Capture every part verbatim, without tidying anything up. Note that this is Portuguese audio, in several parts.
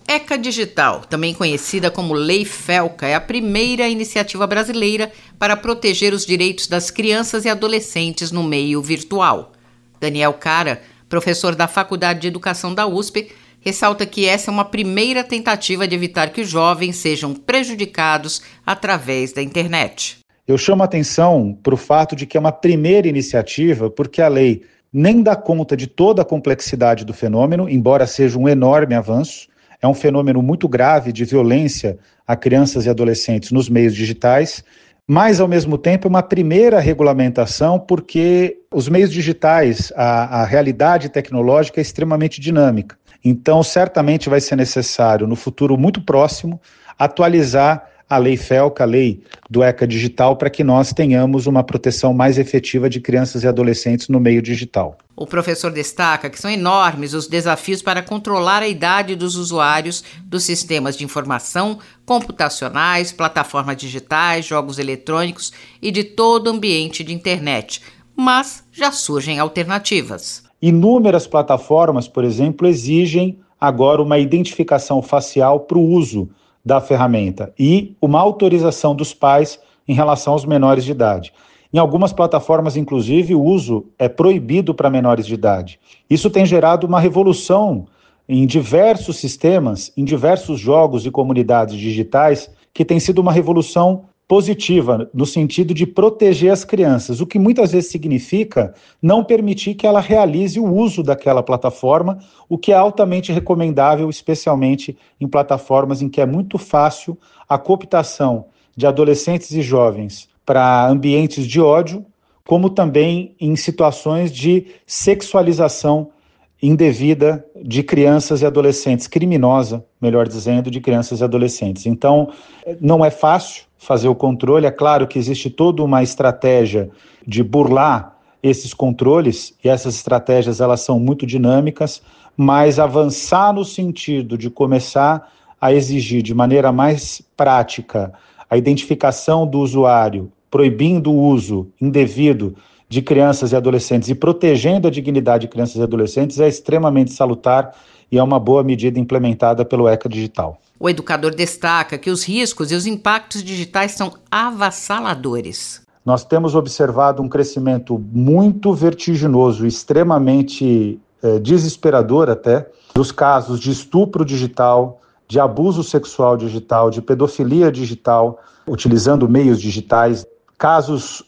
ECA Digital, também conhecida como Lei Felca, é a primeira iniciativa brasileira para proteger os direitos das crianças e adolescentes no meio virtual. Daniel Cara, professor da Faculdade de Educação da U S P, ressalta que essa é uma primeira tentativa de evitar que os jovens sejam prejudicados através da internet. Eu chamo a atenção para o fato de que é uma primeira iniciativa, porque a lei nem dá conta de toda a complexidade do fenômeno, embora seja um enorme avanço. É um fenômeno muito grave de violência a crianças e adolescentes nos meios digitais, mas, ao mesmo tempo, é uma primeira regulamentação porque os meios digitais, a, a realidade tecnológica é extremamente dinâmica. Então, certamente vai ser necessário, no futuro muito próximo, atualizar a Lei Felca, a lei do ECA Digital, para que nós tenhamos uma proteção mais efetiva de crianças e adolescentes no meio digital. O professor destaca que são enormes os desafios para controlar a idade dos usuários dos sistemas de informação, computacionais, plataformas digitais, jogos eletrônicos e de todo o ambiente de internet, mas já surgem alternativas. Inúmeras plataformas, por exemplo, exigem agora uma identificação facial para o uso da ferramenta e uma autorização dos pais em relação aos menores de idade. Em algumas plataformas, inclusive, o uso é proibido para menores de idade. Isso tem gerado uma revolução em diversos sistemas, em diversos jogos e comunidades digitais, que tem sido uma revolução positiva, no sentido de proteger as crianças, o que muitas vezes significa não permitir que ela realize o uso daquela plataforma, o que é altamente recomendável, especialmente em plataformas em que é muito fácil a cooptação de adolescentes e jovens para ambientes de ódio, como também em situações de sexualização indevida de crianças e adolescentes, criminosa, melhor dizendo, de crianças e adolescentes. Então, não é fácil fazer o controle, é claro que existe toda uma estratégia de burlar esses controles, e essas estratégias elas são muito dinâmicas, mas avançar no sentido de começar a exigir de maneira mais prática a identificação do usuário, proibindo o uso indevido de crianças e adolescentes e protegendo a dignidade de crianças e adolescentes é extremamente salutar e é uma boa medida implementada pelo ECA Digital. O educador destaca que os riscos e os impactos digitais são avassaladores. Nós temos observado um crescimento muito vertiginoso, extremamente eh, desesperador até, dos casos de estupro digital, de abuso sexual digital, de pedofilia digital, utilizando meios digitais, casos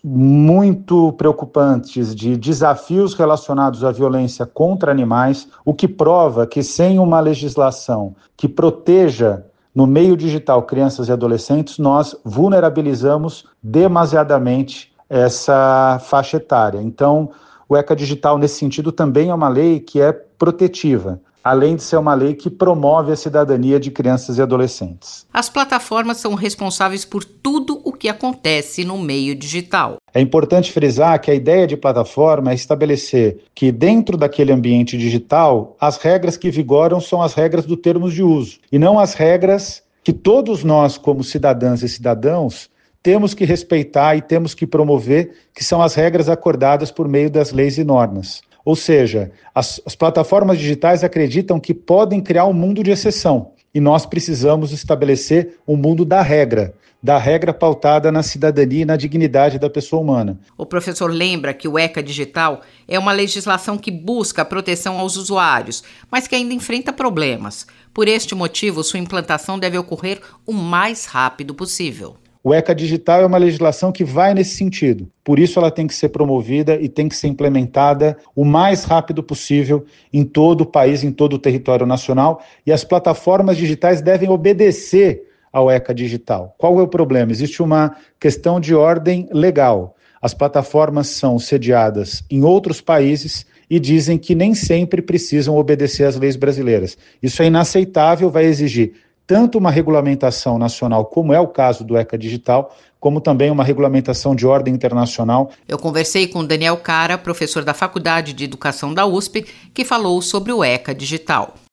muito preocupantes de desafios relacionados à violência contra animais, o que prova que sem uma legislação que proteja no meio digital crianças e adolescentes, nós vulnerabilizamos demasiadamente essa faixa etária. Então, o ECA Digital, nesse sentido, também é uma lei que é protetiva, além de ser uma lei que promove a cidadania de crianças e adolescentes. As plataformas são responsáveis por tudo o que acontece no meio digital. É importante frisar que a ideia de plataforma é estabelecer que dentro daquele ambiente digital, as regras que vigoram são as regras do termos de uso, e não as regras que todos nós, como cidadãs e cidadãos, temos que respeitar e temos que promover, que são as regras acordadas por meio das leis e normas. Ou seja, as, as plataformas digitais acreditam que podem criar um mundo de exceção e nós precisamos estabelecer um mundo da regra, da regra pautada na cidadania e na dignidade da pessoa humana. O professor lembra que o ECA Digital é uma legislação que busca a proteção aos usuários, mas que ainda enfrenta problemas. Por este motivo, sua implantação deve ocorrer o mais rápido possível. O ECA Digital é uma legislação que vai nesse sentido. Por isso ela tem que ser promovida e tem que ser implementada o mais rápido possível em todo o país, em todo o território nacional. E as plataformas digitais devem obedecer ao ECA Digital. Qual é o problema? Existe uma questão de ordem legal. As plataformas são sediadas em outros países e dizem que nem sempre precisam obedecer às leis brasileiras. Isso é inaceitável, vai exigir tanto uma regulamentação nacional, como é o caso do ECA Digital, como também uma regulamentação de ordem internacional. Eu conversei com Daniel Cara, professor da Faculdade de Educação da U S P, que falou sobre o ECA Digital.